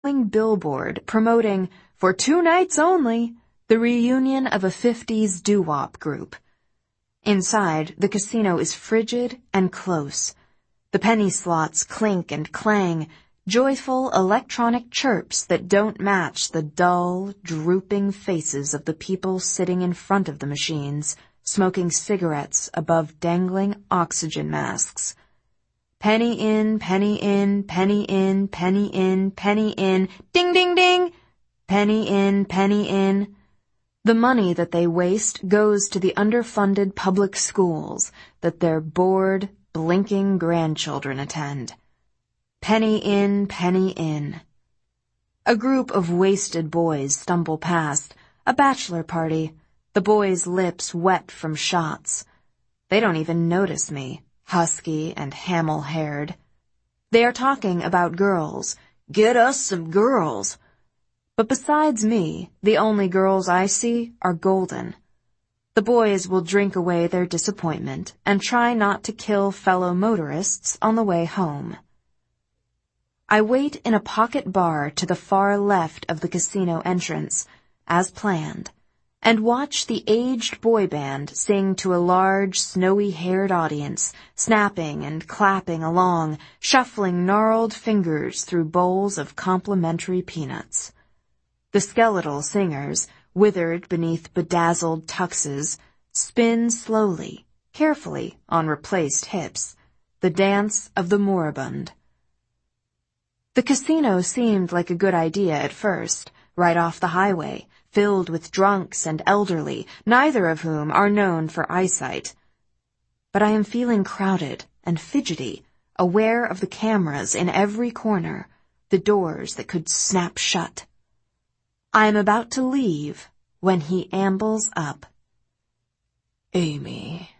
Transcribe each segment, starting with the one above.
billboard promoting, for 2 nights only, the reunion of a 50s doo-wop group. Inside, the casino is frigid and close. The penny slots clink and clang, joyful electronic chirps that don't match the dull, drooping faces of the people sitting in front of the machines, smoking cigarettes above dangling oxygen masks. Penny in, penny in, penny in, penny in, penny in, ding, ding, ding! Penny in, penny in. The money that they waste goes to the underfunded public schools that their bored, blinking grandchildren attend. Penny in, penny in. A group of wasted boys stumble past, a bachelor party, the boys' lips wet from shots. They don't even notice me, husky and hamel-haired. They are talking about girls. Get us some girls. But besides me, the only girls I see are golden. The boys will drink away their disappointment and try not to kill fellow motorists on the way home. I wait in a pocket bar to the far left of the casino entrance, as planned, and watch the aged boy band sing to a large, snowy-haired audience, snapping and clapping along, shuffling gnarled fingers through bowls of complimentary peanuts. The skeletal singers, withered beneath bedazzled tuxes, spin slowly, carefully on replaced hips, the dance of the moribund. The casino seemed like a good idea at first, right off the highway, filled with drunks and elderly, neither of whom are known for eyesight. But I am feeling crowded and fidgety, aware of the cameras in every corner, the doors that could snap shut. I am about to leave when he ambles up. Amy.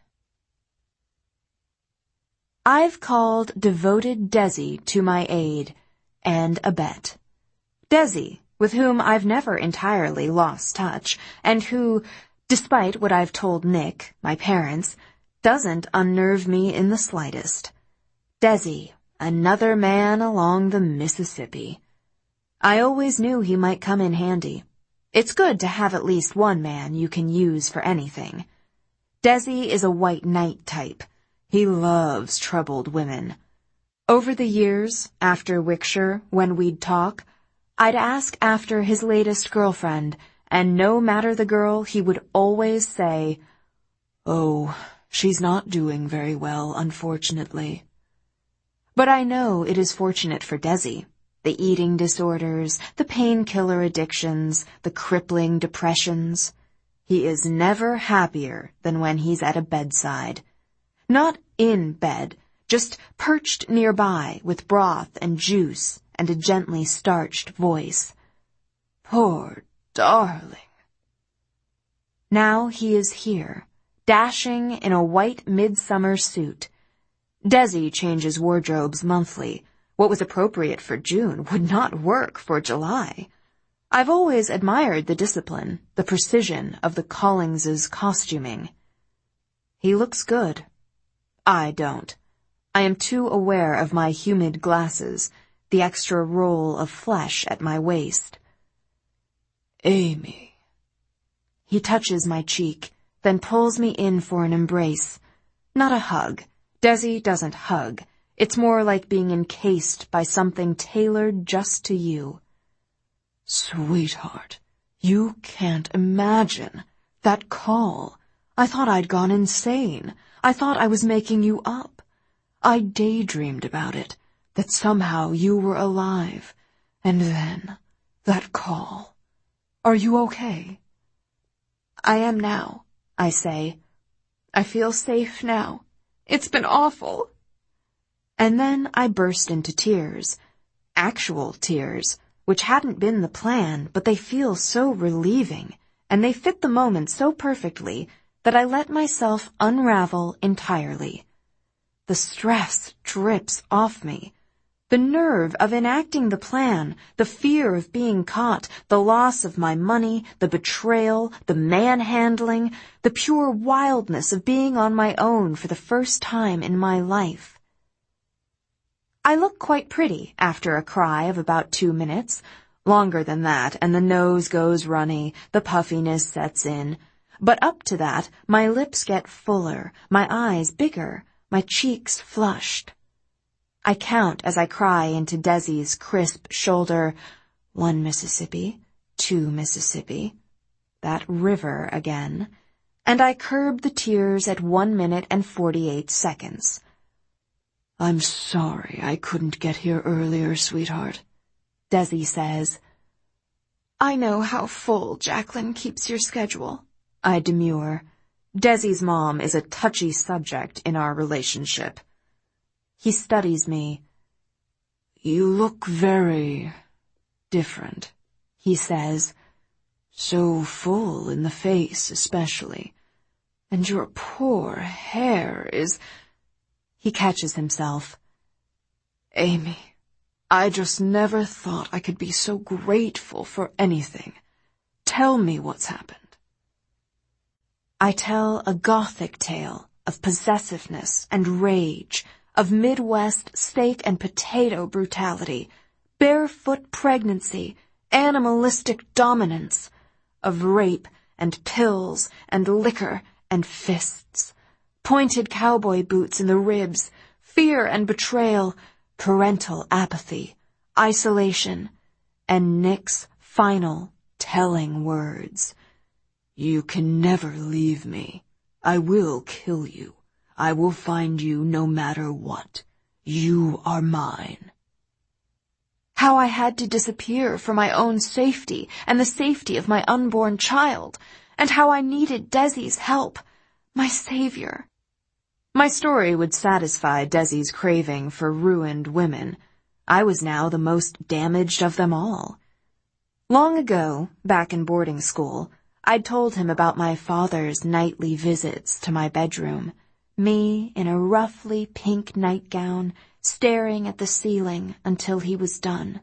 I've called devoted Desi to my aid, and abet. Desi, with whom I've never entirely lost touch, and who, despite what I've told Nick, my parents, doesn't unnerve me in the slightest. Desi, another man along the Mississippi. I always knew he might come in handy. It's good to have at least one man you can use for anything. Desi is a white knight type. He loves troubled women. Over the years, after Wickshire, when we'd talk, I'd ask after his latest girlfriend, and no matter the girl, he would always say, "Oh, she's not doing very well, unfortunately." But I know it is fortunate for Desi. The eating disorders, the painkiller addictions, the crippling depressions. He is never happier than when he's at a bedside. Not in bed, just perched nearby with broth and juice and a gently starched voice. Poor darling. Now he is here, dashing in a white midsummer suit. Desi changes wardrobes monthly. What was appropriate for June would not work for July. I've always admired the discipline, the precision of the Collings's costuming. He looks good. I don't. I am too aware of my humid glasses, the extra roll of flesh at my waist. Amy. He touches my cheek, then pulls me in for an embrace. Not a hug. Desi doesn't hug. It's more like being encased by something tailored just to you. Sweetheart, you can't imagine. That call. I thought I'd gone insane. I thought I was making you up. I daydreamed about it, that somehow you were alive. And then, that call. Are you okay? I am now, I say. I feel safe now. It's been awful. And then I burst into tears. Actual tears, which hadn't been the plan, but they feel so relieving, and they fit the moment so perfectly that I let myself unravel entirely. The stress drips off me. The nerve of enacting the plan, the fear of being caught, the loss of my money, the betrayal, the manhandling, the pure wildness of being on my own for the first time in my life. I look quite pretty after a cry of about 2 minutes. Longer than that, and the nose goes runny, the puffiness sets in. But up to that, my lips get fuller, my eyes bigger, my cheeks flushed. I count as I cry into Desi's crisp shoulder, 1 Mississippi, 2 Mississippi, that river again, and I curb the tears at 1 minute and 48 seconds. "I'm sorry I couldn't get here earlier, sweetheart," Desi says. "I know how full Jacqueline keeps your schedule," I demur. Desi's mom is a touchy subject in our relationship. He studies me. "You look very different," he says. "So full in the face especially. And your poor hair is—" He catches himself. "Amy, I just never thought I could be so grateful for anything. Tell me what's happened." I tell a Gothic tale of possessiveness and rage, of Midwest steak and potato brutality, barefoot pregnancy, animalistic dominance, of rape and pills and liquor and fists, pointed cowboy boots in the ribs, fear and betrayal, parental apathy, isolation, and Nick's final telling words. "You can never leave me. I will kill you. I will find you no matter what. You are mine." How I had to disappear for my own safety and the safety of my unborn child, and how I needed Desi's help, my savior. My story would satisfy Desi's craving for ruined women. I was now the most damaged of them all. Long ago, back in boarding school, I'd told him about my father's nightly visits to my bedroom, me in a roughly pink nightgown, staring at the ceiling until he was done.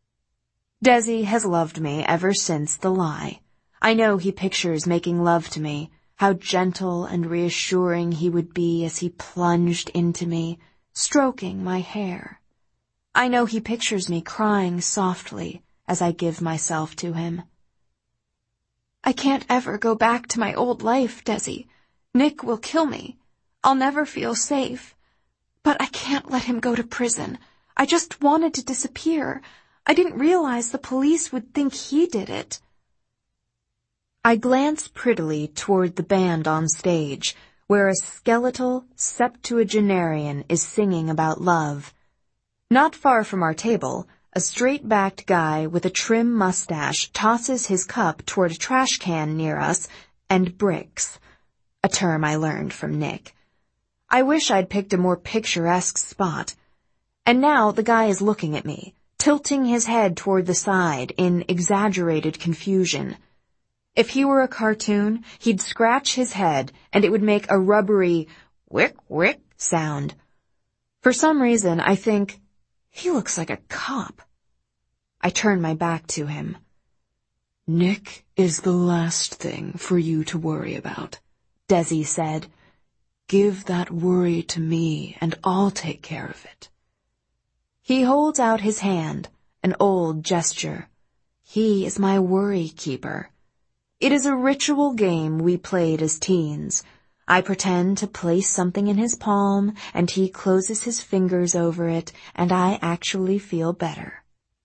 Desi has loved me ever since the lie. I know he pictures making love to me, how gentle and reassuring he would be as he plunged into me, stroking my hair. I know he pictures me crying softly as I give myself to him. "I can't ever go back to my old life, Desi. Nick will kill me. I'll never feel safe. But I can't let him go to prison. I just wanted to disappear. I didn't realize the police would think he did it." I glance prettily toward the band on stage, where a skeletal septuagenarian is singing about love. Not far from our table, a straight-backed guy with a trim mustache tosses his cup toward a trash can near us and bricks, a term I learned from Nick. I wish I'd picked a more picturesque spot. And now the guy is looking at me, tilting his head toward the side in exaggerated confusion. If he were a cartoon, he'd scratch his head and it would make a rubbery wick-wick sound. For some reason, I think, he looks like a cop. I turn my back to him. "Nick is the last thing for you to worry about," Desi said. "Give that worry to me and I'll take care of it." He holds out his hand, an old gesture. He is my worry keeper. It is a ritual game we played as teens. I pretend to place something in his palm, and he closes his fingers over it, and I actually feel better.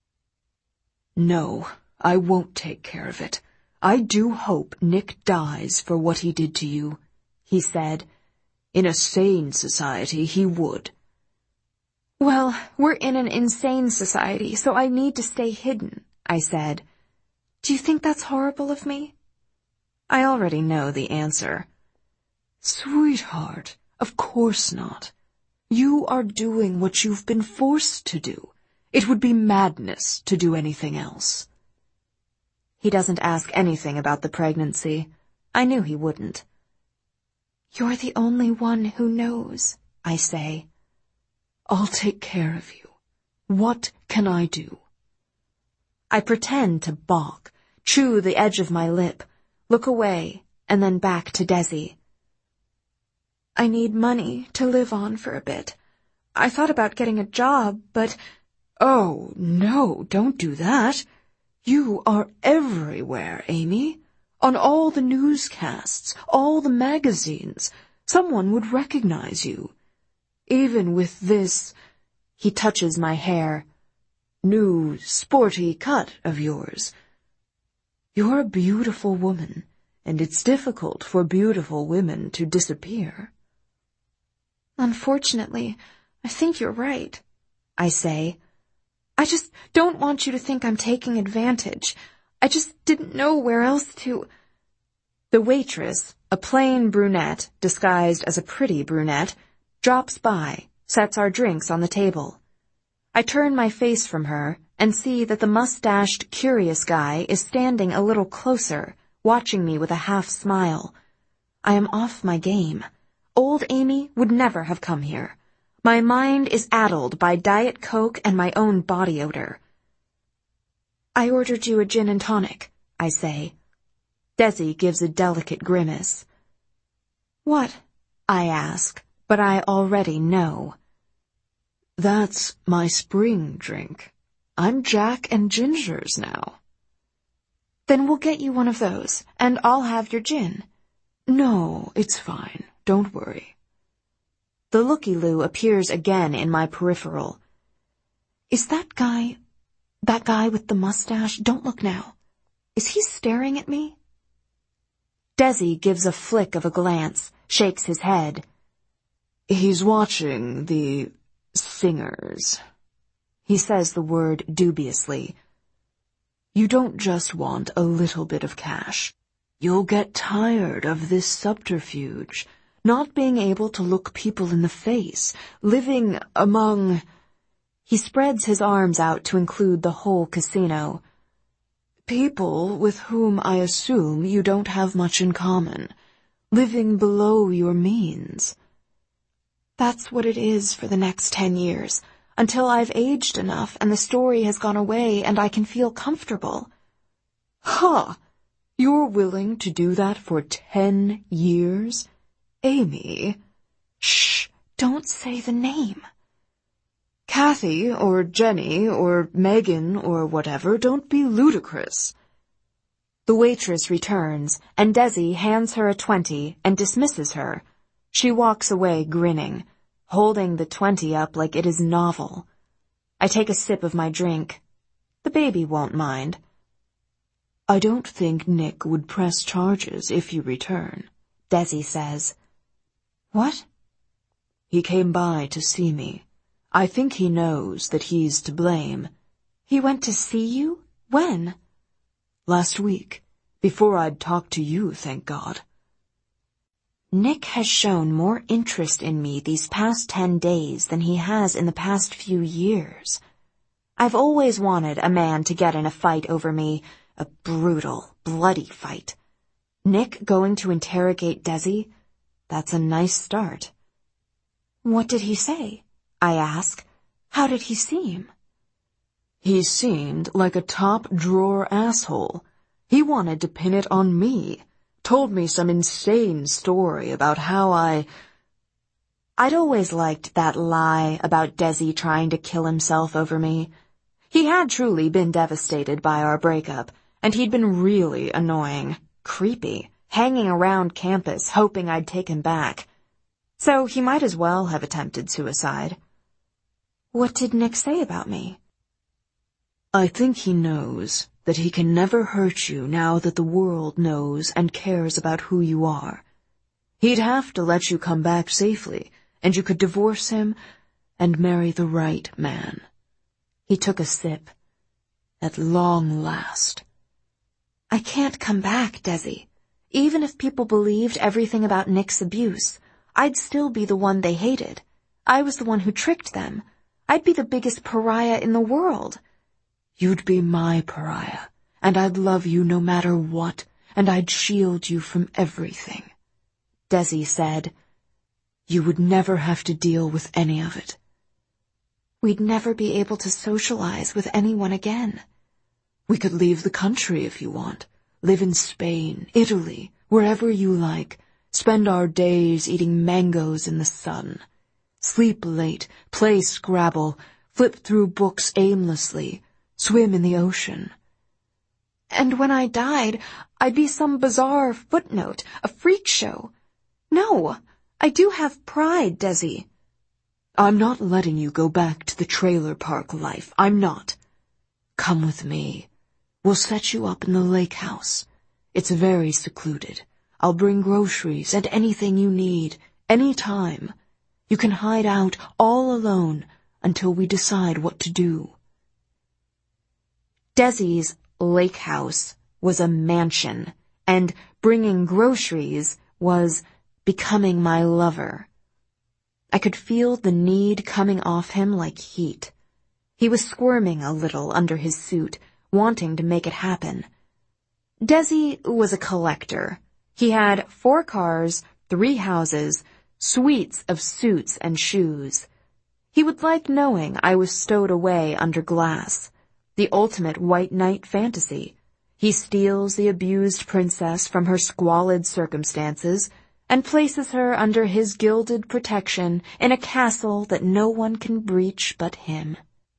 "No, I won't take care of it. I do hope Nick dies for what he did to you," he said. "In a sane society, he would." "Well, we're in an insane society, so I need to stay hidden," I said. "Do you think that's horrible of me?" I already know the answer. "Sweetheart, of course not. You are doing what you've been forced to do. It would be madness to do anything else." He doesn't ask anything about the pregnancy. I knew he wouldn't. "You're the only one who knows," I say. "I'll take care of you. What can I do?" I pretend to balk, chew the edge of my lip, look away, and then back to Desi. "I need money to live on for a bit. I thought about getting a job, but— Oh, no, don't do that. You are everywhere, Amy. On all the newscasts, all the magazines. Someone would recognize you. Even with this— he touches my hair— new, sporty cut of yours. You're a beautiful woman, and it's difficult for beautiful women to disappear. Unfortunately, I think you're right, I say. I just don't want you to think I'm taking advantage. I just didn't know where else to— The waitress, a plain brunette disguised as a pretty brunette, drops by, sets our drinks on the table. I turn my face from her and see that the mustached, curious guy is standing a little closer, watching me with a half smile. I am off my game. Old Amy would never have come here. My mind is addled by Diet Coke and my own body odor. I ordered you a gin and tonic, I say. Desi gives a delicate grimace. What? I ask, but I already know. That's my spring drink. I'm Jack and Ginger's now. Then we'll get you one of those, and I'll have your gin. No, it's fine. Don't worry. The looky-loo appears again in my peripheral. Is that guy with the mustache? Don't look now. Is he staring at me? Desi gives a flick of a glance, shakes his head. He's watching the singers. He says the word dubiously. You don't just want a little bit of cash. You'll get tired of this subterfuge, not being able to look people in the face, living among— He spreads his arms out to include the whole casino. People with whom I assume you don't have much in common, living below your means. That's what it is for the next 10 years, until I've aged enough and the story has gone away and I can feel comfortable. Ha! You're willing to do that for 10 years? Amy. Shh! Don't say the name. Kathy or Jenny or Megan or whatever, don't be ludicrous. The waitress returns, and Desi hands her a 20 and dismisses her. She walks away grinning, holding the 20 up like it is novel. I take a sip of my drink. The baby won't mind. I don't think Nick would press charges if you return, Desi says. What? He came by to see me. I think he knows that he's to blame. He went to see you? When? Last week, before I'd talked to you, thank God. Nick has shown more interest in me these past 10 days than he has in the past few years. I've always wanted a man to get in a fight over me, a brutal, bloody fight. Nick going to interrogate Desi? That's a nice start. What did he say? I ask. How did he seem? He seemed like a top-drawer asshole. He wanted to pin it on me. Told me some insane story about how I'd always liked that lie about Desi trying to kill himself over me. He had truly been devastated by our breakup, and he'd been really annoying, creepy, hanging around campus hoping I'd take him back. So he might as well have attempted suicide. What did Nick say about me? I think he knows that he can never hurt you now that the world knows and cares about who you are. He'd have to let you come back safely, and you could divorce him and marry the right man. He took a sip. At long last. I can't come back, Desi. Even if people believed everything about Nick's abuse, I'd still be the one they hated. I was the one who tricked them. I'd be the biggest pariah in the world. You'd be my pariah, and I'd love you no matter what, and I'd shield you from everything. Desi said, you would never have to deal with any of it. We'd never be able to socialize with anyone again. We could leave the country if you want, live in Spain, Italy, wherever you like, spend our days eating mangoes in the sun. Sleep late, play Scrabble, flip through books aimlessly, swim in the ocean. And when I died, I'd be some bizarre footnote, a freak show. No, I do have pride, Desi. I'm not letting you go back to the trailer park life. I'm not. Come with me. We'll set you up in the lake house. It's very secluded. I'll bring groceries and anything you need, any time. You can hide out all alone until we decide what to do. Desi's lake house was a mansion, and bringing groceries was becoming my lover. I could feel the need coming off him like heat. He was squirming a little under his suit, wanting to make it happen. Desi was a collector. He had 4 cars, 3 houses, suites of suits and shoes. He would like knowing I was stowed away under glass. The ultimate white knight fantasy. He steals the abused princess from her squalid circumstances and places her under his gilded protection in a castle that no one can breach but him.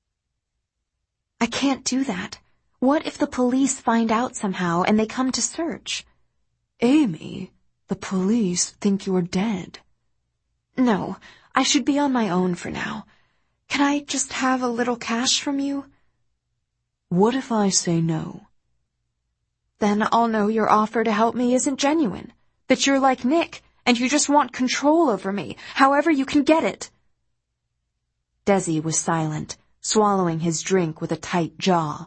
I can't do that. What if the police find out somehow and they come to search? Amy, the police think you're dead. No, I should be on my own for now. Can I just have a little cash from you? What if I say no? Then I'll know your offer to help me isn't genuine, that you're like Nick and you just want control over me, however you can get it. Desi was silent, swallowing his drink with a tight jaw.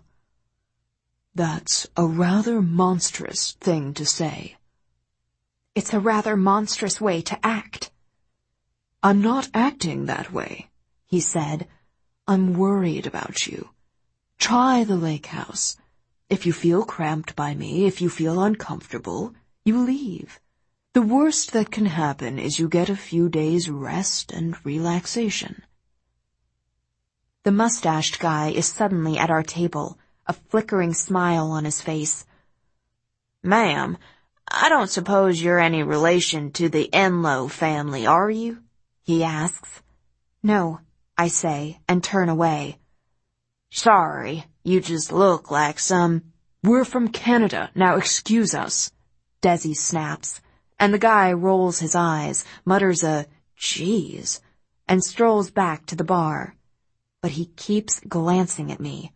That's a rather monstrous thing to say. It's a rather monstrous way to act. I'm not acting that way, he said. I'm worried about you. Try the lake house. If you feel cramped by me, if you feel uncomfortable, you leave. The worst that can happen is you get a few days rest and relaxation. The mustached guy is suddenly at our table, a flickering smile on his face. Ma'am, I don't suppose you're any relation to the Enlow family, are you? He asks. No, I say, and turn away. Sorry, you just look like some... We're from Canada, now excuse us, Desi snaps, and the guy rolls his eyes, mutters a, geez, and strolls back to the bar. But he keeps glancing at me.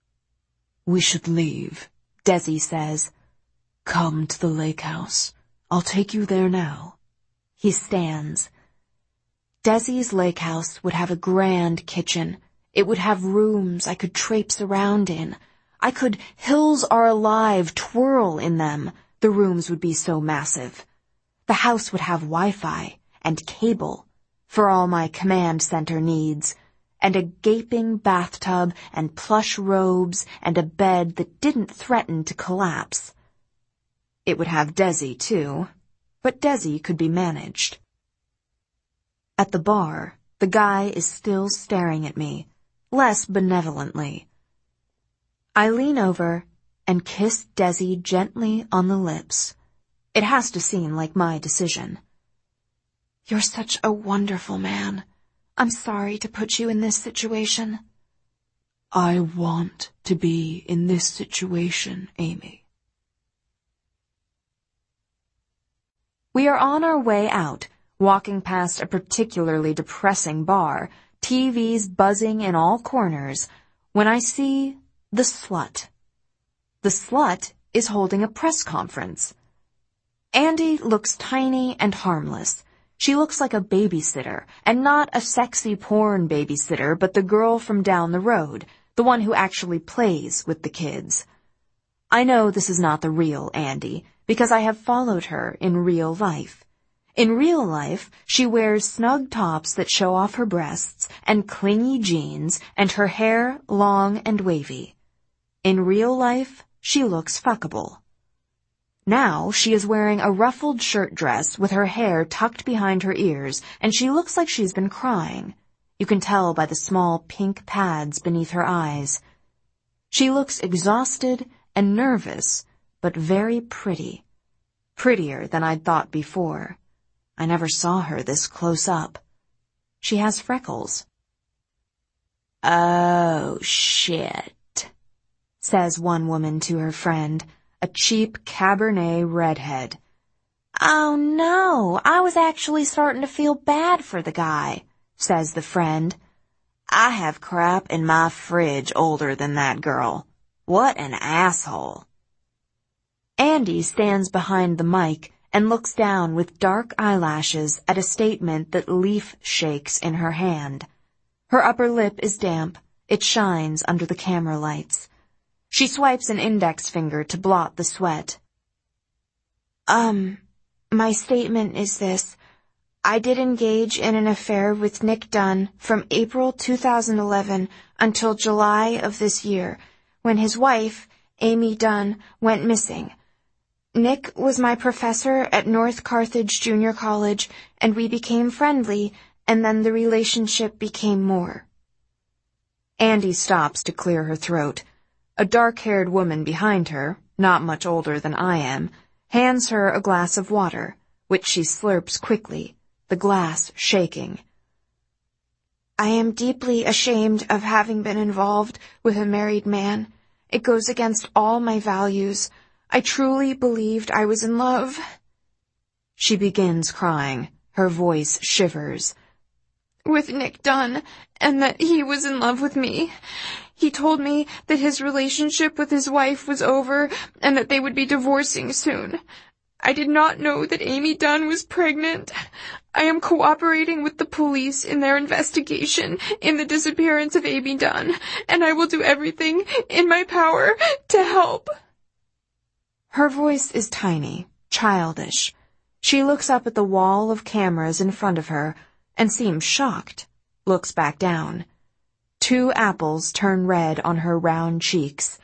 We should leave, Desi says. Come to the lake house. I'll take you there now. He stands. Desi's lake house would have a grand kitchen. It would have rooms I could traipse around in. I could Hills Are Alive twirl in them. The rooms would be so massive. The house would have Wi-Fi and cable for all my command center needs, and a gaping bathtub and plush robes and a bed that didn't threaten to collapse. It would have Desi, too, but Desi could be managed. At the bar, the guy is still staring at me, less benevolently. I lean over and kiss Desi gently on the lips. It has to seem like my decision. You're such a wonderful man. I'm sorry to put you in this situation. I want to be in this situation, Amy. We are on our way out, walking past a particularly depressing bar, TVs buzzing in all corners, when I see the slut. The slut is holding a press conference. Andy looks tiny and harmless. She looks like a babysitter, and not a sexy porn babysitter, but the girl from down the road, the one who actually plays with the kids. I know this is not the real Andy, because I have followed her in real life. In real life, she wears snug tops that show off her breasts, and clingy jeans, and her hair long and wavy. In real life, she looks fuckable. Now she is wearing a ruffled shirt dress with her hair tucked behind her ears, and she looks like she's been crying. You can tell by the small pink pads beneath her eyes. She looks exhausted and nervous, but very pretty. Prettier than I'd thought before. I never saw her this close up. She has freckles. "Oh, shit," says one woman to her friend, a cheap Cabernet redhead. "Oh no, I was actually starting to feel bad for the guy," says the friend. "I have crap in my fridge older than that girl. What an asshole." Andy stands behind the mic and looks down with dark eyelashes at a statement that Leaf shakes in her hand. Her upper lip is damp. It shines under the camera lights. She swipes an index finger to blot the sweat. My statement is this. I did engage in an affair with Nick Dunn from April 2011 until July of this year, when his wife, Amy Dunn, went missing. Nick was my professor at North Carthage Junior College, and we became friendly, and then the relationship became more. Andy stops to clear her throat. A dark-haired woman behind her, not much older than I am, hands her a glass of water, which she slurps quickly, the glass shaking. I am deeply ashamed of having been involved with a married man. It goes against all my values. I truly believed I was in love. She begins crying. Her voice shivers. With Nick Dunn, and that he was in love with me. He told me that his relationship with his wife was over and that they would be divorcing soon. I did not know that Amy Dunn was pregnant. I am cooperating with the police in their investigation in the disappearance of Amy Dunn, and I will do everything in my power to help. Her voice is tiny, childish. She looks up at the wall of cameras in front of her and seems shocked, looks back down. 2 apples turn red on her round cheeks.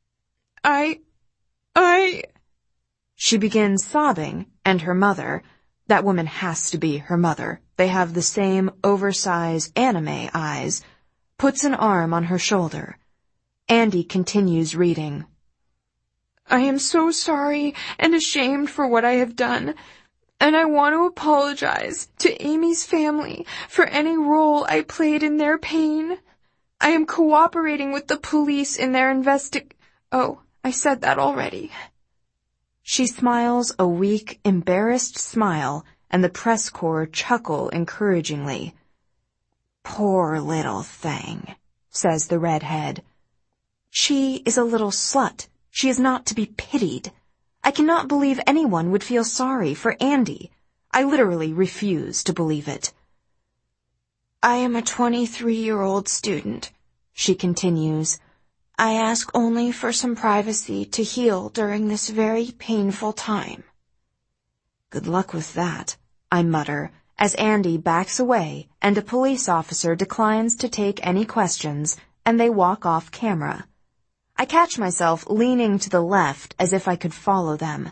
She begins sobbing, and her mother, that woman has to be her mother, they have the same oversized anime eyes, puts an arm on her shoulder. Andy continues reading. I am so sorry and ashamed for what I have done, and I want to apologize to Amy's family for any role I played in their pain. I am cooperating with the police in their Oh, I said that already. She smiles a weak, embarrassed smile, and the press corps chuckle encouragingly. Poor little thing, says the redhead. She is a little slut. She is not to be pitied. I cannot believe anyone would feel sorry for Andy. I literally refuse to believe it. I am a 23-year-old student, she continues. I ask only for some privacy to heal during this very painful time. Good luck with that, I mutter, as Andy backs away and a police officer declines to take any questions, and they walk off camera. I catch myself leaning to the left as if I could follow them.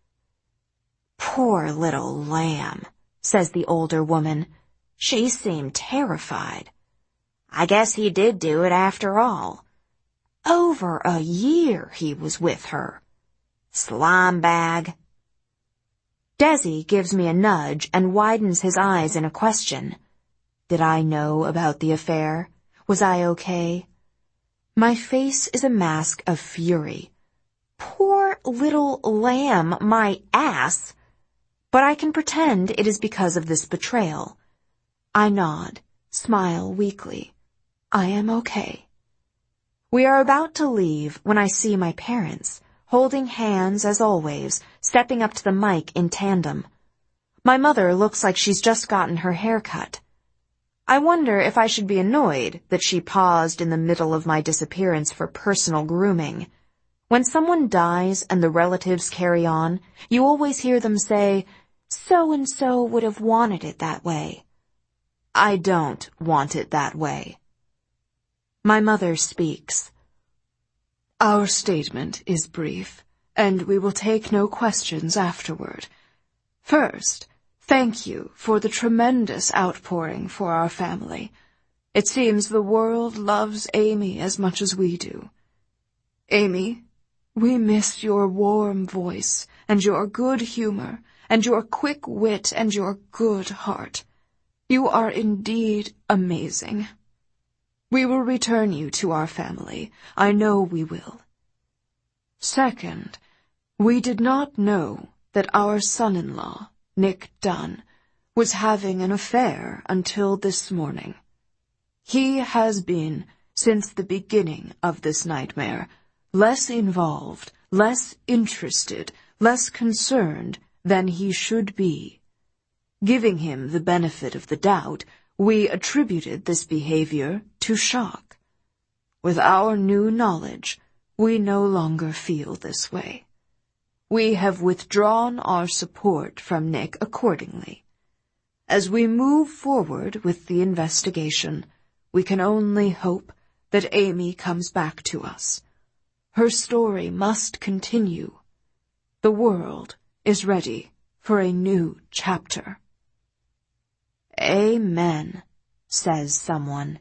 Poor little lamb, says the older woman. She seemed terrified. I guess he did do it after all. Over a year he was with her. Slime bag. Desi gives me a nudge and widens his eyes in a question. Did I know about the affair? Was I okay? My face is a mask of fury. Poor little lamb, my ass! But I can pretend it is because of this betrayal. I nod, smile weakly. I am okay. We are about to leave when I see my parents, holding hands as always, stepping up to the mic in tandem. My mother looks like she's just gotten her hair cut. I wonder if I should be annoyed that she paused in the middle of my disappearance for personal grooming. When someone dies and the relatives carry on, you always hear them say, so-and-so would have wanted it that way. I don't want it that way. My mother speaks. Our statement is brief, and we will take no questions afterward. First, thank you for the tremendous outpouring for our family. It seems the world loves Amy as much as we do. Amy, we miss your warm voice and your good humor and your quick wit and your good heart. You are indeed amazing. We will return you to our family. I know we will. Second, we did not know that our son-in-law, Nick Dunn, was having an affair until this morning. He has been, since the beginning of this nightmare, less involved, less interested, less concerned than he should be. Giving him the benefit of the doubt, we attributed this behavior to shock. With our new knowledge, we no longer feel this way. We have withdrawn our support from Nick accordingly. As we move forward with the investigation, we can only hope that Amy comes back to us. Her story must continue. The world is ready for a new chapter. Amen, says someone.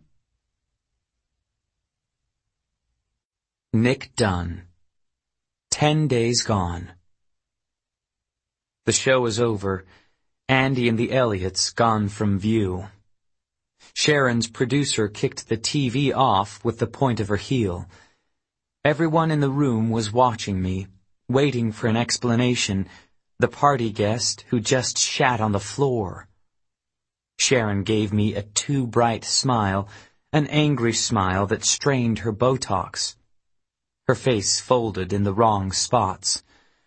Nick Dunn. 10 days gone. The show is over. Andy and the Elliots gone from view. Sharon's producer kicked the TV off with the point of her heel. Everyone in the room was watching me, waiting for an explanation, the party guest who just shat on the floor. Sharon gave me a too bright smile, an angry smile that strained her Botox. Her face folded in the wrong spots.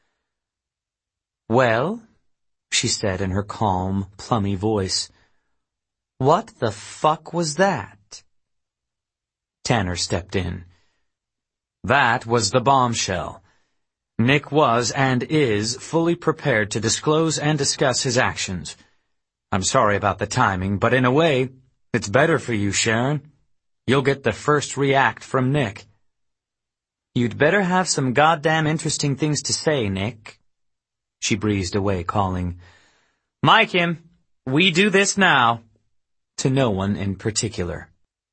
"Well," she said in her calm, plummy voice, "what the fuck was that?" Tanner stepped in. That was the bombshell. Nick was and is fully prepared to disclose and discuss his actions. I'm sorry about the timing, but in a way, it's better for you, Sharon. You'll get the first react from Nick. You'd better have some goddamn interesting things to say, Nick. She breezed away, calling, "Mike him, we do this now," to no one in particular.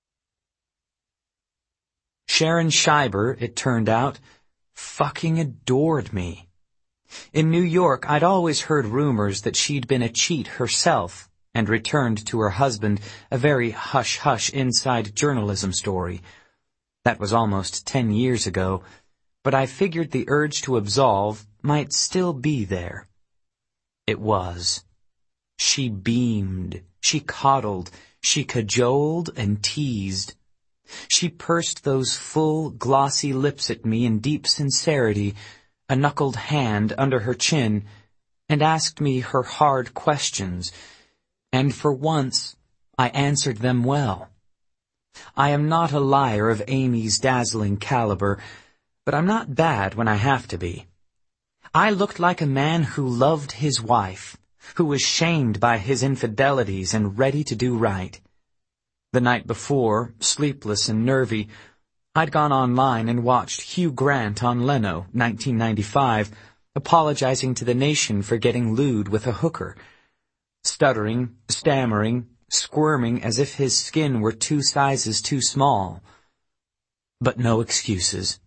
Sharon Scheiber, it turned out, fucking adored me. In New York, I'd always heard rumors that she'd been a cheat herself and returned to her husband a very hush-hush inside journalism story. That was almost 10 years ago, but I figured the urge to absolve might still be there. It was. She beamed, she coddled, she cajoled and teased. She pursed those full, glossy lips at me in deep sincerity, a knuckled hand under her chin, and asked me her hard questions, and for once I answered them well. I am not a liar of Amy's dazzling caliber, but I'm not bad when I have to be. I looked like a man who loved his wife, who was shamed by his infidelities and ready to do right. The night before, sleepless and nervy, I'd gone online and watched Hugh Grant on Leno, 1995, apologizing to the nation for getting lewd with a hooker. Stuttering, stammering, squirming as if his skin were 2 sizes too small. But no excuses.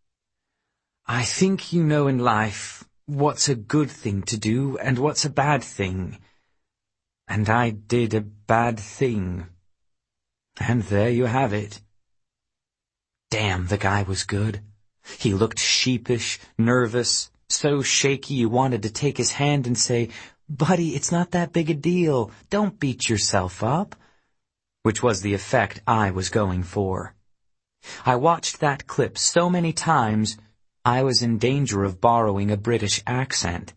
I think you know in life what's a good thing to do and what's a bad thing. And I did a bad thing. And there you have it. Damn, the guy was good. He looked sheepish, nervous, so shaky you wanted to take his hand and say, "Buddy, it's not that big a deal. Don't beat yourself up." Which was the effect I was going for. I watched that clip so many times, I was in danger of borrowing a British accent.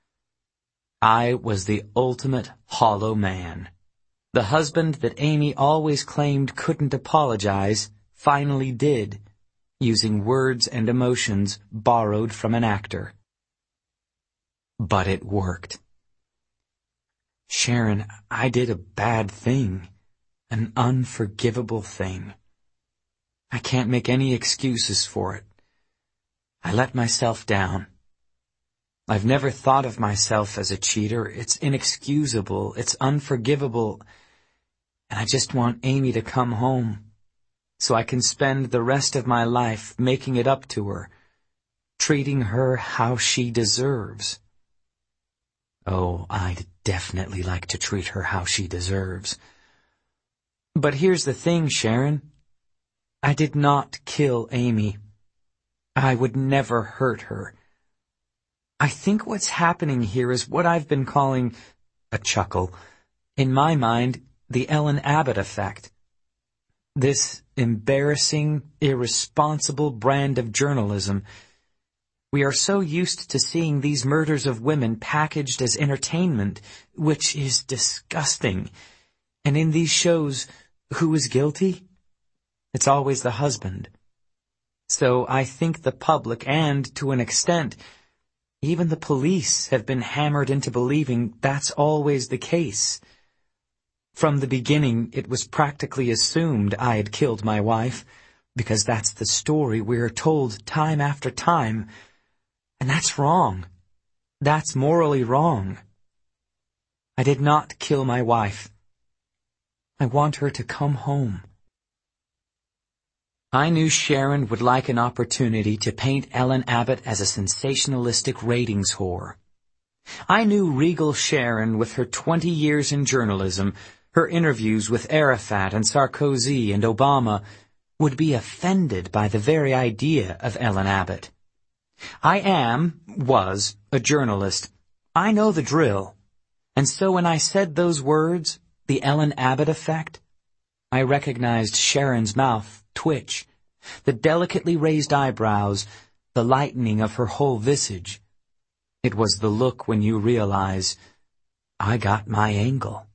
I was the ultimate hollow man. The husband that Amy always claimed couldn't apologize finally did, using words and emotions borrowed from an actor. But it worked. Sharon, I did a bad thing, an unforgivable thing. I can't make any excuses for it. I let myself down. I've never thought of myself as a cheater. It's inexcusable, it's unforgivable, and I just want Amy to come home, so I can spend the rest of my life making it up to her, treating her how she deserves. Oh, I'd definitely like to treat her how she deserves. But here's the thing, Sharon. I did not kill Amy. I would never hurt her. I think what's happening here is what I've been calling, a chuckle, in my mind, the Ellen Abbott effect. This embarrassing, irresponsible brand of journalism. We are so used to seeing these murders of women packaged as entertainment, which is disgusting. And in these shows, who is guilty? It's always the husband. So I think the public, and to an extent, even the police, have been hammered into believing that's always the case. From the beginning, it was practically assumed I had killed my wife, because that's the story we're told time after time. And that's wrong. That's morally wrong. I did not kill my wife. I want her to come home. I knew Sharon would like an opportunity to paint Ellen Abbott as a sensationalistic ratings whore. I knew regal Sharon, with her 20 years in journalism, her interviews with Arafat and Sarkozy and Obama, would be offended by the very idea of Ellen Abbott. I was a journalist. I know the drill. And so when I said those words, the Ellen Abbott effect, I recognized Sharon's mouth twitch, the delicately raised eyebrows, the lightening of her whole visage. It was the look when you realize, I got my angle.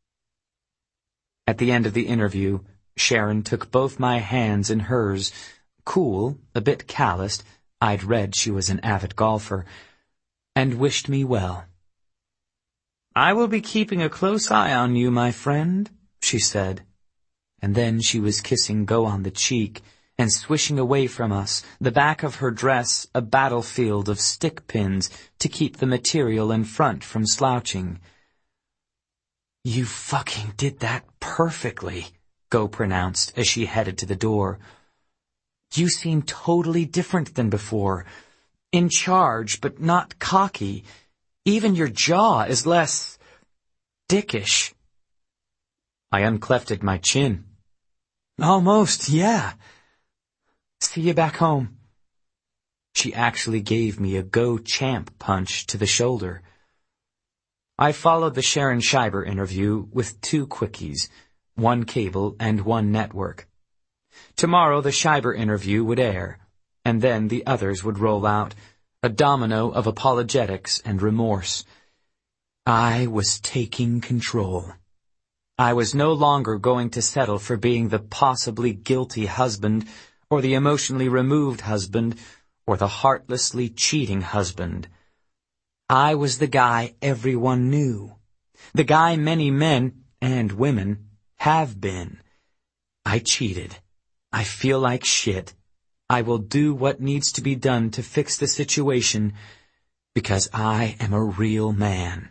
At the end of the interview, Sharon took both my hands in hers, cool, a bit calloused, I'd read she was an avid golfer, and wished me well. I will be keeping a close eye on you, my friend, she said. And then she was kissing Go on the cheek and swishing away from us, the back of her dress a battlefield of stick pins to keep the material in front from slouching. You fucking did that perfectly, Go pronounced as she headed to the door. You seem totally different than before. In charge, but not cocky. Even your jaw is less dickish. I unclefted my chin. Almost, yeah. See you back home. She actually gave me a Go champ punch to the shoulder. I followed the Sharon Scheiber interview with 2 quickies, 1 cable and 1 network. Tomorrow the Scheiber interview would air, and then the others would roll out, a domino of apologetics and remorse. I was taking control. I was no longer going to settle for being the possibly guilty husband, or the emotionally removed husband, or the heartlessly cheating husband. I was the guy everyone knew, the guy many men, and women, have been. I cheated. I feel like shit. I will do what needs to be done to fix the situation, because I am a real man.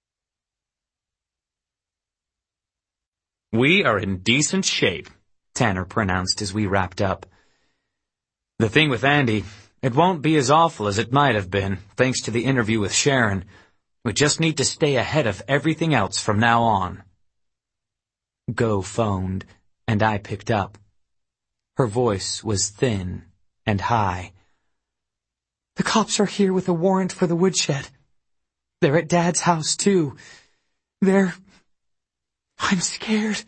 We are in decent shape, Tanner pronounced as we wrapped up. The thing with Andy, it won't be as awful as it might have been, thanks to the interview with Sharon. We just need to stay ahead of everything else from now on. Go phoned, and I picked up. Her voice was thin and high. The cops are here with a warrant for the woodshed. They're at Dad's house, too. I'm scared.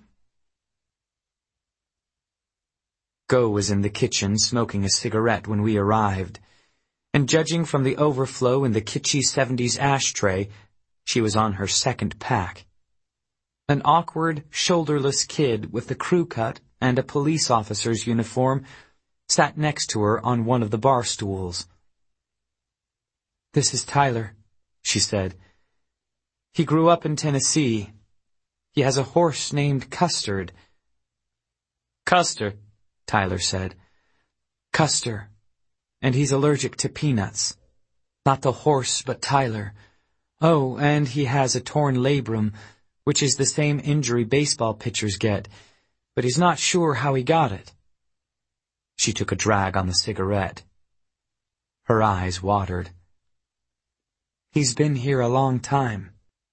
Go was in the kitchen smoking a cigarette when we arrived, and judging from the overflow in the kitschy 70s ashtray, she was on her 2nd pack. An awkward, shoulderless kid with a crew cut and a police officer's uniform sat next to her on one of the bar stools. This is Tyler, she said. He grew up in Tennessee. He has a horse named Custard. Custer, Tyler said. Custer. And he's allergic to peanuts. Not the horse, but Tyler. Oh, and he has a torn labrum, which is the same injury baseball pitchers get, but he's not sure how he got it. She took a drag on the cigarette. Her eyes watered. He's been here a long time.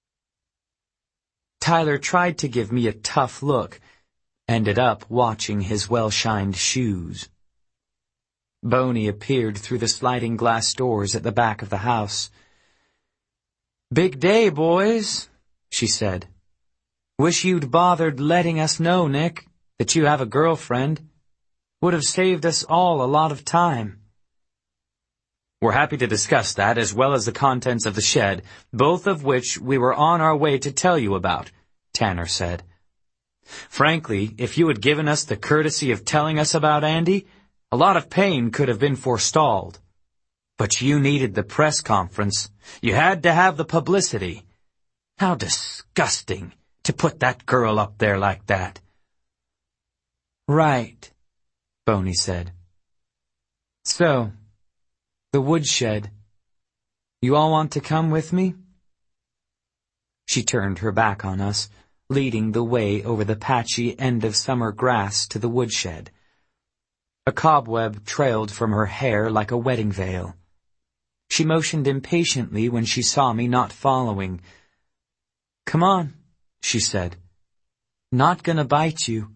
Tyler tried to give me a tough look, ended up watching his well-shined shoes. Boney appeared through the sliding glass doors at the back of the house. "Big day, boys," she said. "Wish you'd bothered letting us know, Nick, that you have a girlfriend. Would have saved us all a lot of time." "We're happy to discuss that, as well as the contents of the shed, both of which we were on our way to tell you about," Tanner said. "Frankly, if you had given us the courtesy of telling us about Andy, a lot of pain could have been forestalled. But you needed the press conference. You had to have the publicity. How disgusting to put that girl up there like that." "Right," Boney said. "So, the woodshed. You all want to come with me?" She turned her back on us, leading the way over the patchy end-of-summer grass to the woodshed. A cobweb trailed from her hair like a wedding veil. She motioned impatiently when she saw me not following. "Come on," she said. "Not gonna bite you."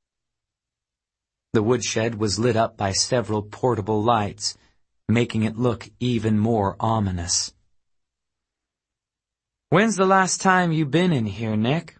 The woodshed was lit up by several portable lights, making it look even more ominous. "When's the last time you been in here, Nick?"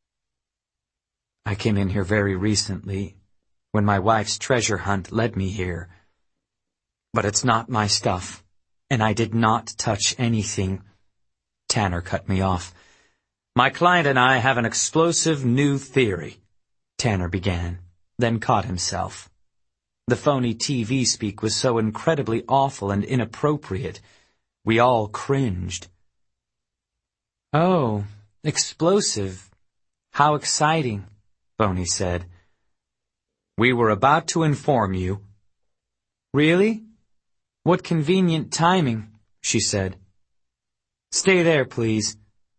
"I came in here very recently, when my wife's treasure hunt led me here. But it's not my stuff, and I did not touch anything." Tanner cut me off. "My client and I have an explosive new theory," Tanner began, then caught himself. The phony TV speak was so incredibly awful and inappropriate. We all cringed. "Oh, explosive. How exciting," Boney said. "We were about to inform you." "Really? What convenient timing," she said. "Stay there, please."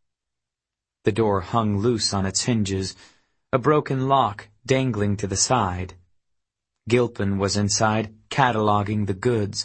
The door hung loose on its hinges, a broken lock dangling to the side. Gilpin was inside, cataloging the goods.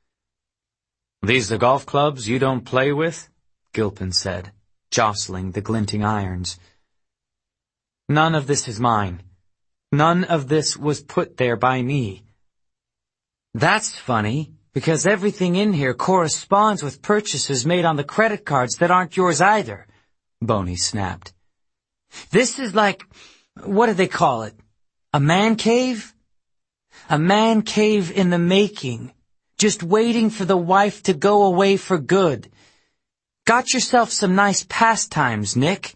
"These the golf clubs you don't play with?" Gilpin said, jostling the glinting irons. "None of this is mine. None of this was put there by me." "That's funny, because everything in here corresponds with purchases made on the credit cards that aren't yours either," Boney snapped. "This is like, what do they call it? A man cave? A man cave in the making, just waiting for the wife to go away for good. Got yourself some nice pastimes, Nick."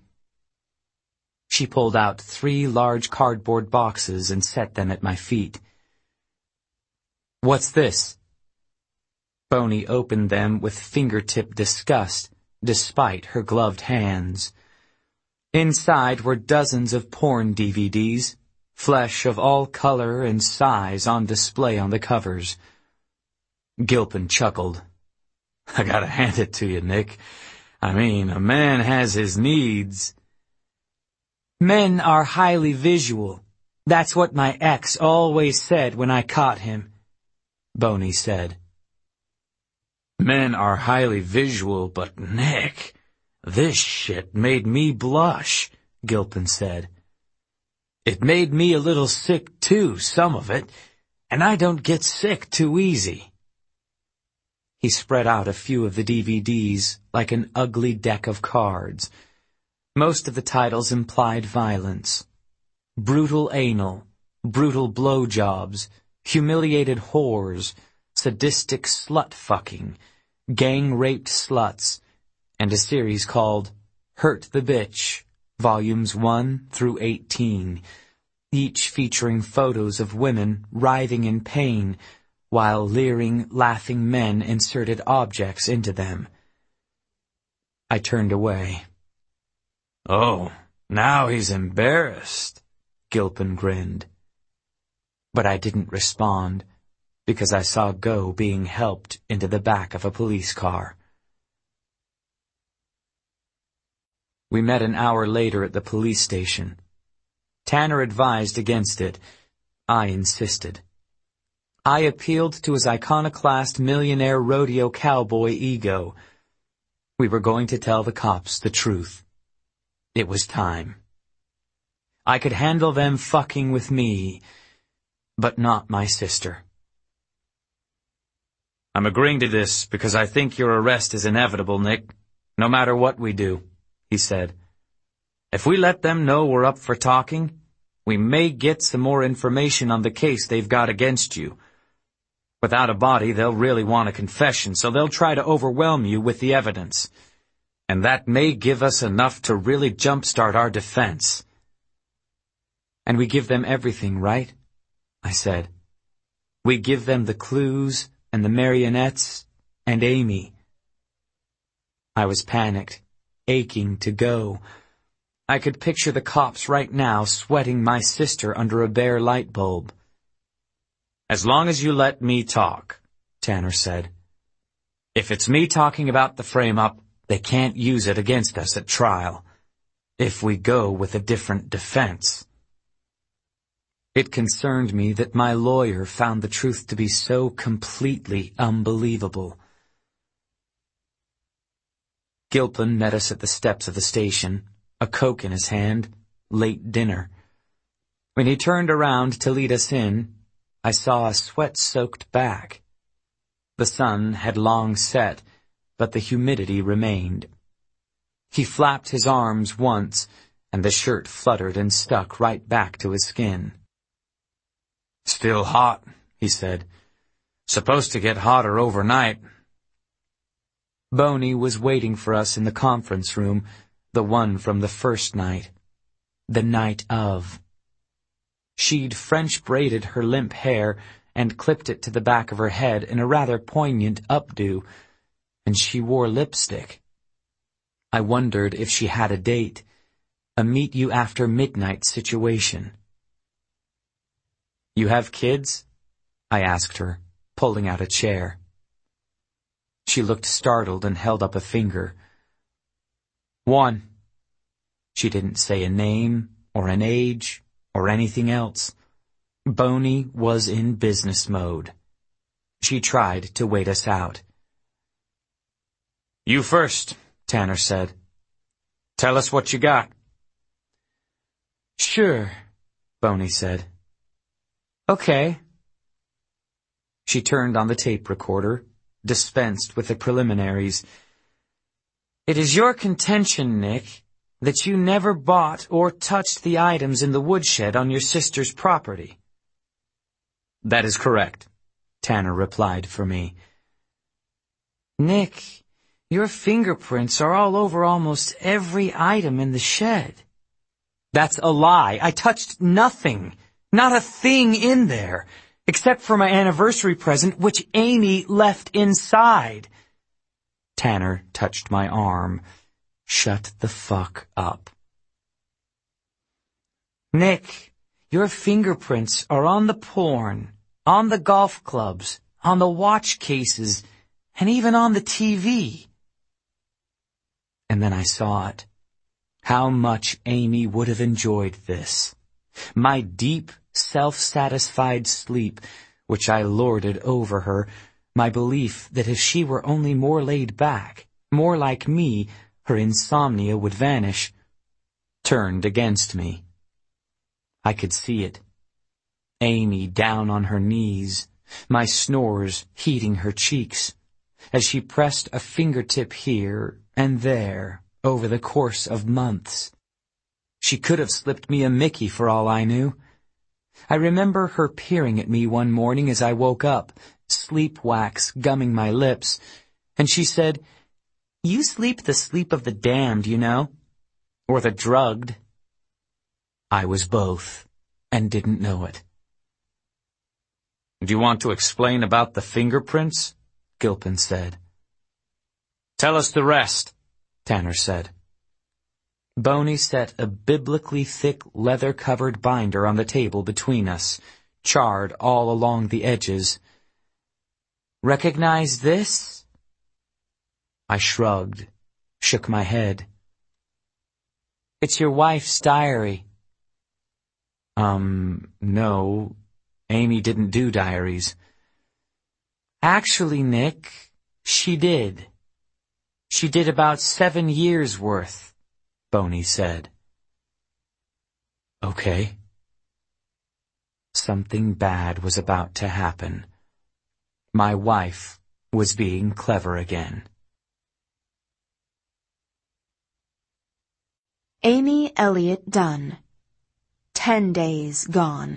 She pulled out 3 large cardboard boxes and set them at my feet. "What's this?" Boney opened them with fingertip disgust, despite her gloved hands. Inside were dozens of porn DVDs, flesh of all color and size on display on the covers. Gilpin chuckled. "I gotta hand it to you, Nick. I mean, a man has his needs." "Men are highly visual. That's what my ex always said when I caught him," Boney said. "Men are highly visual, but Nick, this shit made me blush," Gilpin said. "It made me a little sick too, some of it, and I don't get sick too easy." He spread out a few of the DVDs like an ugly deck of cards. Most of the titles implied violence. Brutal anal, brutal blowjobs, humiliated whores, sadistic slut-fucking, gang-raped sluts, and a series called Hurt the Bitch, Volumes 1 through 18, each featuring photos of women writhing in pain, while leering, laughing men inserted objects into them. I turned away. "Oh, now he's embarrassed," Gilpin grinned. But I didn't respond, because I saw Go being helped into the back of a police car. We met an hour later at the police station. Tanner advised against it. I insisted. I appealed to his iconoclast millionaire rodeo cowboy ego. We were going to tell the cops the truth. It was time. I could handle them fucking with me, but not my sister. I'm agreeing to this because I think your arrest is inevitable, Nick, no matter what we do, he said. If we let them know we're up for talking, we may get some more information on the case they've got against you. Without a body, they'll really want a confession, so they'll try to overwhelm you with the evidence. And that may give us enough to really jumpstart our defense. And we give them everything, right? I said. We give them the clues and the marionettes and Amy. I was panicked, aching to go. I could picture the cops right now sweating my sister under a bare light bulb. As long as you let me talk, Tanner said. If it's me talking about the frame-up, they can't use it against us at trial. If we go with a different defense. It concerned me that my lawyer found the truth to be so completely unbelievable. Gilpin met us at the steps of the station, a Coke in his hand, late dinner. When he turned around to lead us in, I saw a sweat-soaked back. The sun had long set, but the humidity remained. He flapped his arms once, and the shirt fluttered and stuck right back to his skin. Still hot, he said. Supposed to get hotter overnight. Boney was waiting for us in the conference room, the one from the first night. The night of. She'd French braided her limp hair and clipped it to the back of her head in a rather poignant updo, and she wore lipstick. I wondered if she had a date, a meet-you-after-midnight situation. You have kids? I asked her, pulling out a chair. She looked startled and held up a finger. One. She didn't say a name, or an age, or anything else. Boney was in business mode. She tried to wait us out. You first, Tanner said. Tell us what you got. Sure, Boney said. Okay. She turned on the tape recorder, dispensed with the preliminaries. It is your contention, Nick, that you never bought or touched the items in the woodshed on your sister's property. That is correct, Tanner replied for me. Nick, your fingerprints are all over almost every item in the shed. That's a lie. I touched nothing. Not a thing in there, except for my anniversary present, which Amy left inside. Tanner touched my arm. Shut the fuck up. Nick, your fingerprints are on the porn, on the golf clubs, on the watch cases, and even on the TV. And then I saw it. How much Amy would have enjoyed this. My deep, self-satisfied sleep, which I lorded over her, my belief that if she were only more laid back, more like me, her insomnia would vanish, turned against me. I could see it. Amy down on her knees, my snores heating her cheeks, as she pressed a fingertip here and there over the course of months. She could have slipped me a Mickey for all I knew. I remember her peering at me one morning as I woke up, sleep wax gumming my lips, and she said, You sleep the sleep of the damned, you know, or the drugged. I was both, and didn't know it. Do you want to explain about the fingerprints? Gilpin said. Tell us the rest, Tanner said. Boney set a biblically thick leather-covered binder on the table between us, charred all along the edges. Recognize this? I shrugged, shook my head. It's your wife's diary. No, Amy didn't do diaries. Actually, Nick, she did. She did about 7 years' worth, Boney said. Okay. Something bad was about to happen. My wife was being clever again. Amy Elliott Dunn. 10 Days Gone.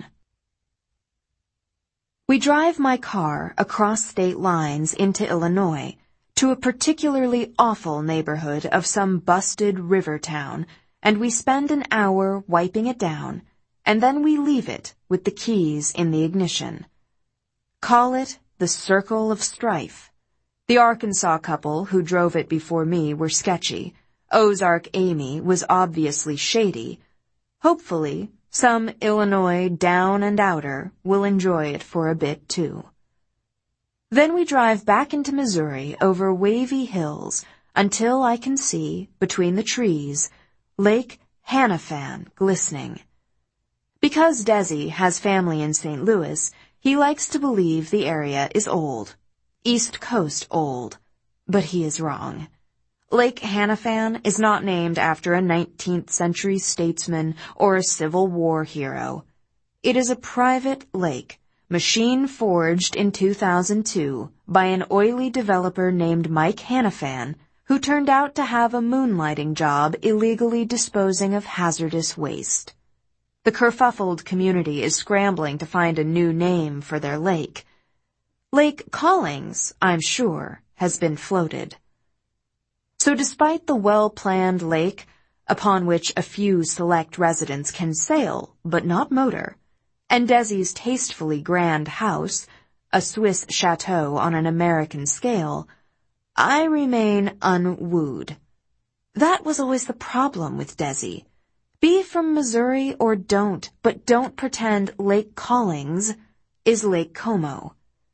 We drive my car across state lines into Illinois to a particularly awful neighborhood of some busted river town, and we spend an hour wiping it down, and then we leave it with the keys in the ignition. Call it the Circle of Strife. The Arkansas couple who drove it before me were sketchy. Ozark Amy was obviously shady. Hopefully, some Illinois down and outer will enjoy it for a bit too. Then we drive back into Missouri over wavy hills until I can see, between the trees, Lake Hannafan glistening. Because Desi has family in St. Louis, he likes to believe the area is old. East Coast old. But he is wrong. Lake Hannafan is not named after a 19th century statesman or a Civil War hero. It is a private lake, machine forged in 2002 by an oily developer named Mike Hannafan, who turned out to have a moonlighting job illegally disposing of hazardous waste. The kerfuffled community is scrambling to find a new name for their lake. Lake Collings, I'm sure, has been floated. So despite the well-planned lake, upon which a few select residents can sail, but not motor, and Desi's tastefully grand house, a Swiss chateau on an American scale, I remain unwooed. That was always the problem with Desi. Be from Missouri or don't, but don't pretend Lake Collings is Lake Como.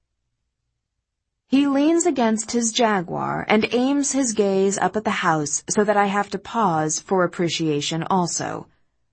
He leans against his Jaguar and aims his gaze up at the house so that I have to pause for appreciation also.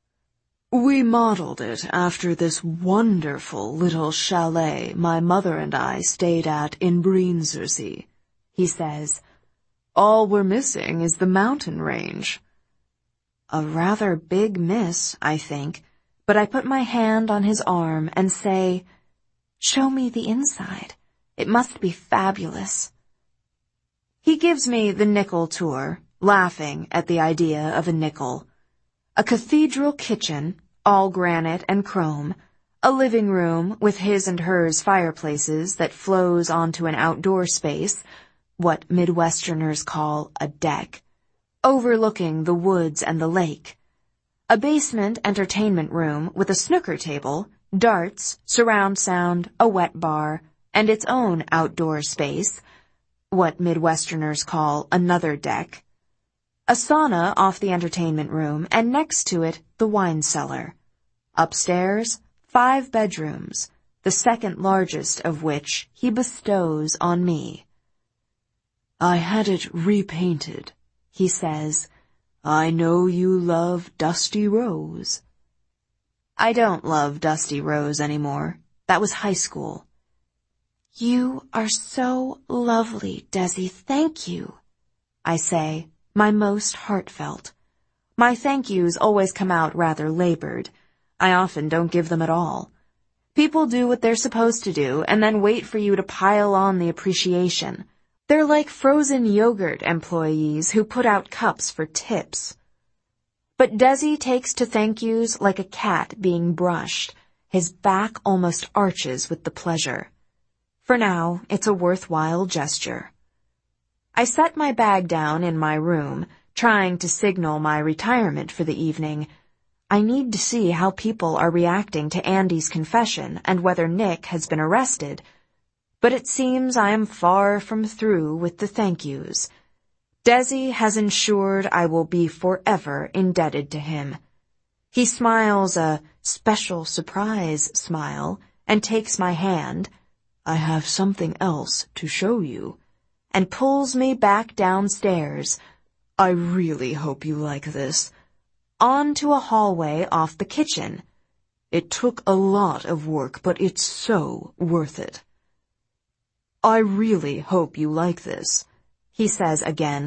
We modeled it after this wonderful little chalet my mother and I stayed at in Breenzersee, he says. All we're missing is the mountain range. A rather big miss, I think, but I put my hand on his arm and say, "Show me the inside. It must be fabulous." He gives me the nickel tour, laughing at the idea of a nickel. A cathedral kitchen, all granite and chrome, a living room with his and hers fireplaces that flows onto an outdoor space, what Midwesterners call a deck, overlooking the woods and the lake. A basement entertainment room with a snooker table, darts, surround sound, a wet bar, and its own outdoor space, what Midwesterners call another deck. A sauna off the entertainment room, and next to it, the wine cellar. Upstairs, 5 bedrooms, the second largest of which he bestows on me. I had it repainted, he says. I know you love Dusty Rose. I don't love Dusty Rose anymore. That was high school. You are so lovely, Desi, thank you, I say, my most heartfelt. My thank yous always come out rather labored. I often don't give them at all. People do what they're supposed to do and then wait for you to pile on the appreciation. They're like frozen yogurt employees who put out cups for tips. But Desi takes to thank yous like a cat being brushed. His back almost arches with the pleasure. For now, it's a worthwhile gesture. I set my bag down in my room, trying to signal my retirement for the evening. I need to see how people are reacting to Andy's confession and whether Nick has been arrested. But it seems I am far from through with the thank yous. Desi has ensured I will be forever indebted to him. He smiles a special surprise smile and takes my hand. I have something else to show you, and pulls me back downstairs. I really hope you like this. Onto a hallway off the kitchen. It took a lot of work, but it's so worth it. I really hope you like this, he says again,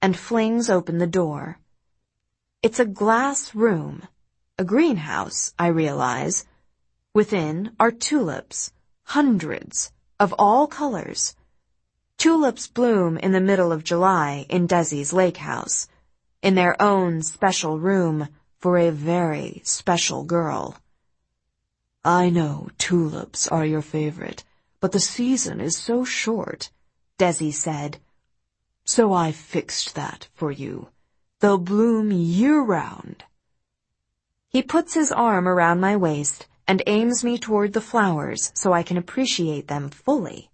and flings open the door. It's a glass room, a greenhouse, I realize. Within are tulips, hundreds, of all colors. Tulips bloom in the middle of July in Desi's lake house, in their own special room for a very special girl. I know tulips are your favorite, but the season is so short, Desi said. So I fixed that for you. They'll bloom year-round. He puts his arm around my waist and aims me toward the flowers so I can appreciate them fully.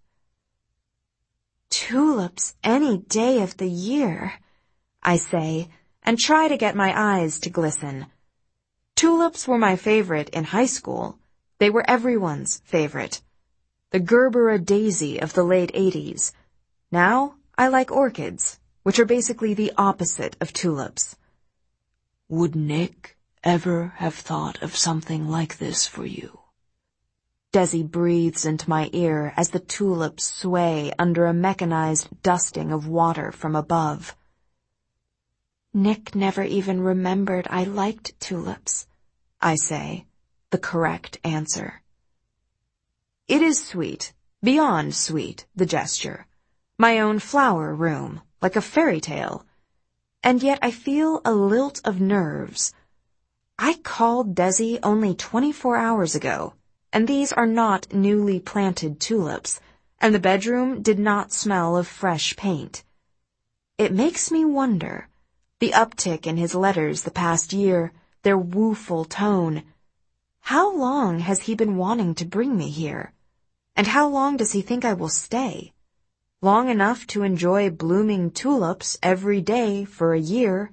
Tulips any day of the year, I say, and try to get my eyes to glisten. Tulips were my favorite in high school. They were everyone's favorite. The Gerbera daisy of the late 80s. Now I like orchids, which are basically the opposite of tulips. Would Nick ever have thought of something like this for you? Desi breathes into my ear as the tulips sway under a mechanized dusting of water from above. Nick never even remembered I liked tulips, I say, the correct answer. It is sweet, beyond sweet, the gesture. My own flower room, like a fairy tale. And yet I feel a lilt of nerves. I called Desi only 24 hours ago, and these are not newly planted tulips, and the bedroom did not smell of fresh paint. It makes me wonder, the uptick in his letters the past year, their woeful tone. How long has he been wanting to bring me here? And how long does he think I will stay? Long enough to enjoy blooming tulips every day for a year.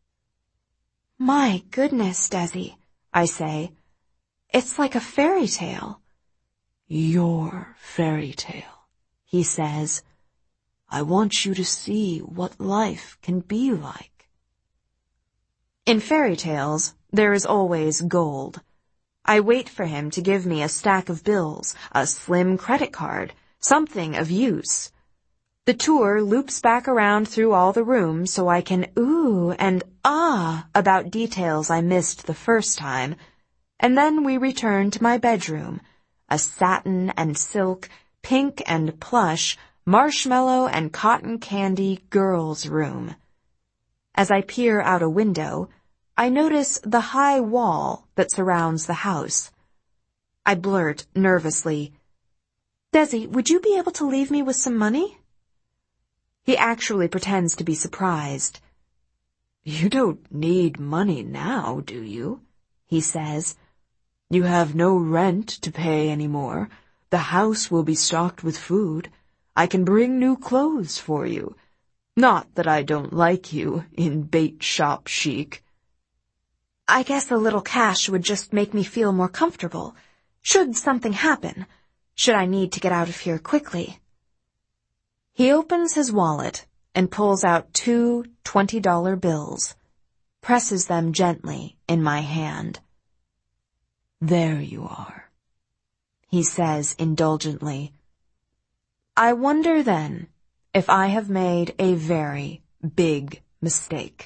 My goodness, Desi, I say. It's like a fairy tale. Your fairy tale, he says. I want you to see what life can be like. In fairy tales, there is always gold. I wait for him to give me a stack of bills, a slim credit card, something of use. The tour loops back around through all the rooms so I can ooh and ah about details I missed the first time, and then we return to my bedroom, a satin and silk, pink and plush, marshmallow and cotton candy girls' room. As I peer out a window, I notice the high wall that surrounds the house. I blurt nervously, Desi, would you be able to leave me with some money? He actually pretends to be surprised. You don't need money now, do you? He says. You have no rent to pay anymore. The house will be stocked with food. I can bring new clothes for you. Not that I don't like you in bait shop chic. I guess a little cash would just make me feel more comfortable. Should something happen, should I need to get out of here quickly. He opens his wallet and pulls out 2 $20 bills, presses them gently in my hand. There you are, he says indulgently. I wonder then if I have made a very big mistake.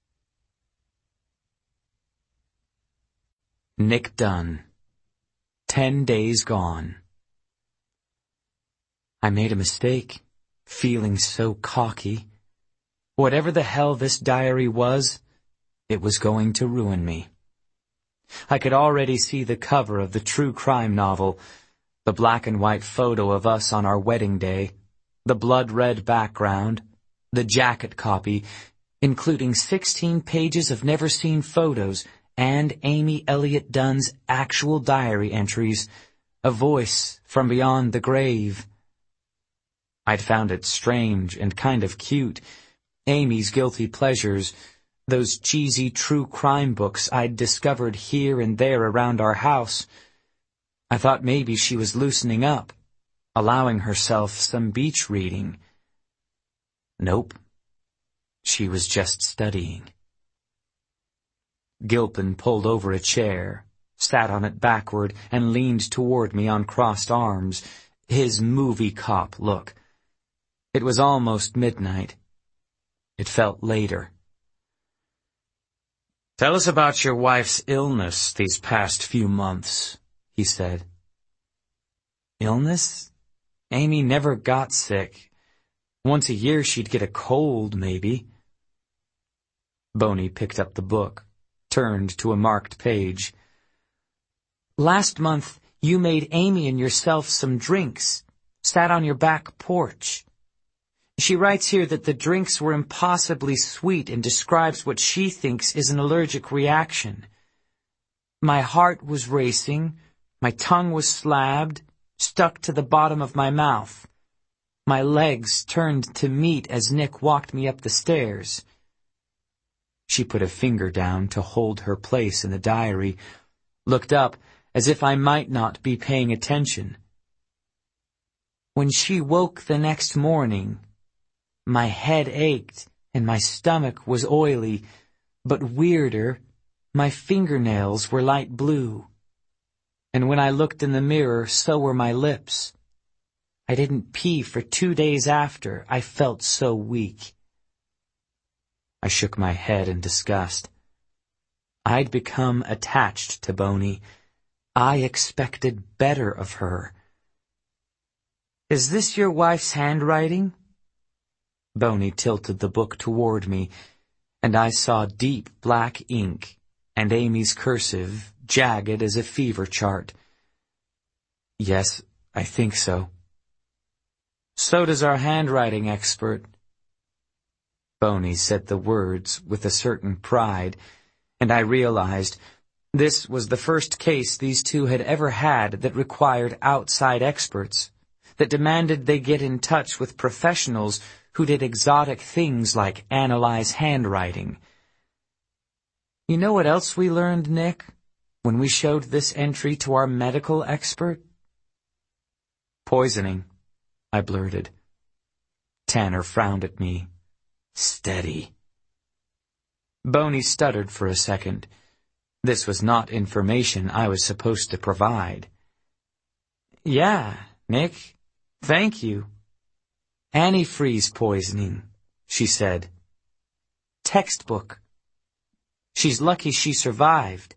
Nick Dunn. 10 days gone. I made a mistake, feeling so cocky. Whatever the hell this diary was, it was going to ruin me. I could already see the cover of the true crime novel, the black and white photo of us on our wedding day, the blood-red background, the jacket copy, including 16 pages of never-seen photos and Amy Elliott Dunn's actual diary entries, a voice from beyond the grave. I'd found it strange and kind of cute, Amy's guilty pleasures, those cheesy true crime books I'd discovered here and there around our house. I thought maybe she was loosening up, allowing herself some beach reading. Nope. She was just studying. Gilpin pulled over a chair, sat on it backward, and leaned toward me on crossed arms, his movie cop look. It was almost midnight. It felt later. "Tell us about your wife's illness these past few months," he said. "Illness? Amy never got sick. Once a year she'd get a cold, maybe." Boney picked up the book, turned to a marked page. "Last month, you made Amy and yourself some drinks, sat on your back porch. She writes here that the drinks were impossibly sweet and describes what she thinks is an allergic reaction. My heart was racing, my tongue was slabbed, stuck to the bottom of my mouth. My legs turned to meat as Nick walked me up the stairs." She put a finger down to hold her place in the diary, looked up as if I might not be paying attention. "When she woke the next morning, my head ached and my stomach was oily, but weirder, my fingernails were light blue. And when I looked in the mirror, so were my lips. I didn't pee for 2 days after. I felt so weak." I shook my head in disgust. I'd become attached to Boney. I expected better of her. "Is this your wife's handwriting?" Boney tilted the book toward me, and I saw deep black ink and Amy's cursive, jagged as a fever chart. "Yes, I think so." "So does our handwriting expert." Boney said the words with a certain pride, and I realized this was the first case these two had ever had that required outside experts, that demanded they get in touch with professionals who did exotic things like analyze handwriting. "You know what else we learned, Nick, when we showed this entry to our medical expert?" "Poisoning," I blurted. Tanner frowned at me. "Steady." Boney stuttered for a second. This was not information I was supposed to provide. "Yeah, Nick, thank you. Antifreeze poisoning," she said. "Textbook. She's lucky she survived."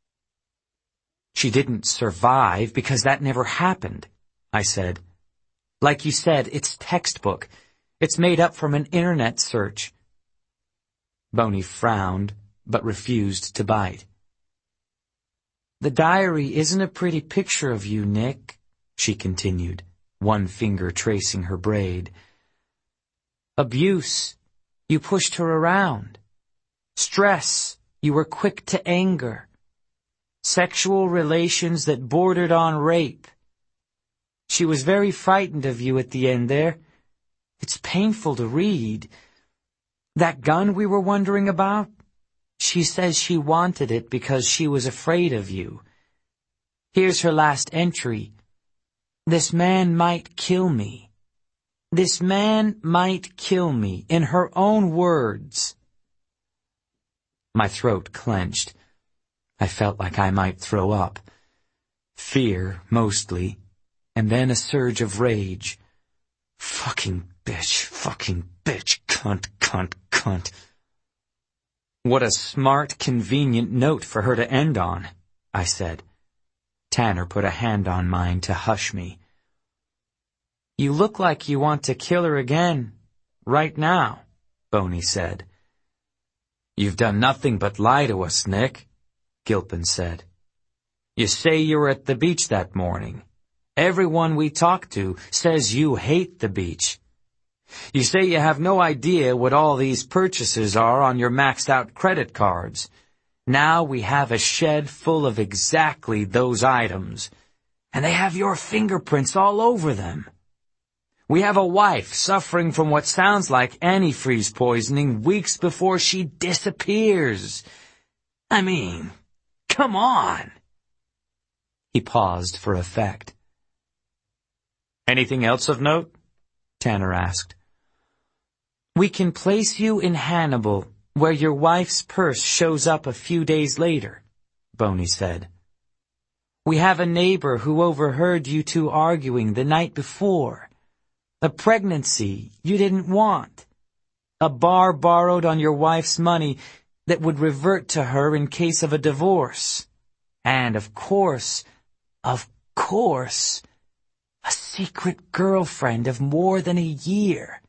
"She didn't survive because that never happened," I said. "Like you said, it's textbook. It's made up from an internet search." Boney frowned, but refused to bite. "The diary isn't a pretty picture of you, Nick," she continued, one finger tracing her braid. "Abuse, you pushed her around. Stress, you were quick to anger. Sexual relations that bordered on rape. She was very frightened of you at the end there. It's painful to read. That gun we were wondering about? She says she wanted it because she was afraid of you. Here's her last entry. This man might kill me. This man might kill me, in her own words." My throat clenched. I felt like I might throw up. Fear, mostly, and then a surge of rage. Fucking bitch, cunt, cunt, cunt. What a smart, convenient note for her to end on, I said. Tanner put a hand on mine to hush me. You look like you want to kill her again, right now, Boney said. You've done nothing but lie to us, Nick, Gilpin said. You say you were at the beach that morning. Everyone we talk to says you hate the beach. You say you have no idea what all these purchases are on your maxed-out credit cards. Now we have a shed full of exactly those items, and they have your fingerprints all over them. We have a wife suffering from what sounds like antifreeze poisoning weeks before she disappears. I mean, come on. He paused for effect. Anything else of note? Tanner asked. We can place you in Hannibal, where your wife's purse shows up a few days later, Boney said. We have a neighbor who overheard you two arguing the night before. A pregnancy you didn't want. A bar borrowed on your wife's money that would revert to her in case of a divorce. And of course, a secret girlfriend of more than a year